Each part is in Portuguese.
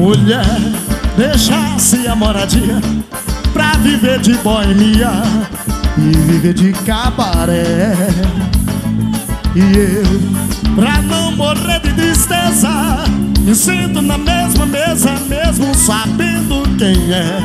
mulher deixasse a moradia pra viver de boemia e viver de cabaré. E eu, pra não morrer de tristeza, me sento na mesma mesa, mesmo sabendo quem é.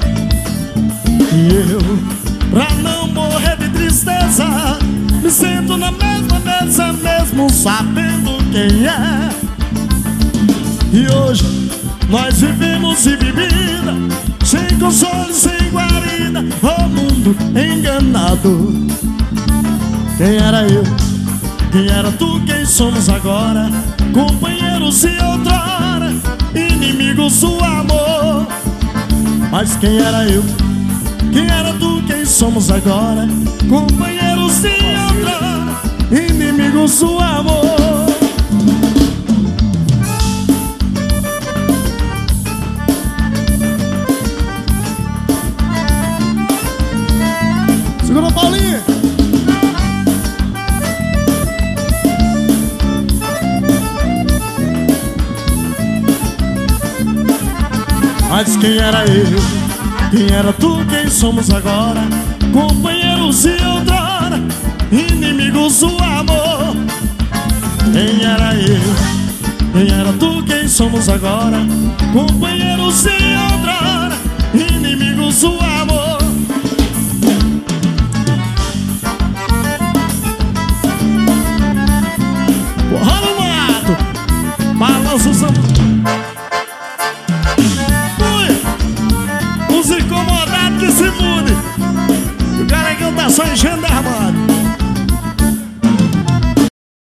E eu, pra não morrer de tristeza, me sento na mesma mesa, mesmo sabendo quem é. E hoje nós vivemos de bebida, sem console, sem guarida, o mundo enganado. Quem era eu? Quem era tu? Quem somos agora? Companheiros e outrora, inimigos do amor. Mas quem era eu? Quem era tu? Quem somos agora? Companheiros e outrora, inimigos do amor. Segura, Paulinho. Mas quem era eu? Quem era tu? Quem somos agora? Companheiros e outrora, inimigos do amor. Quem era eu? Quem era tu? Quem somos agora? Companheiros e outrora, inimigos do amor. Rola o mato, balança o samba. Os incomodados que se mudem. O cara que tá só enchendo armado.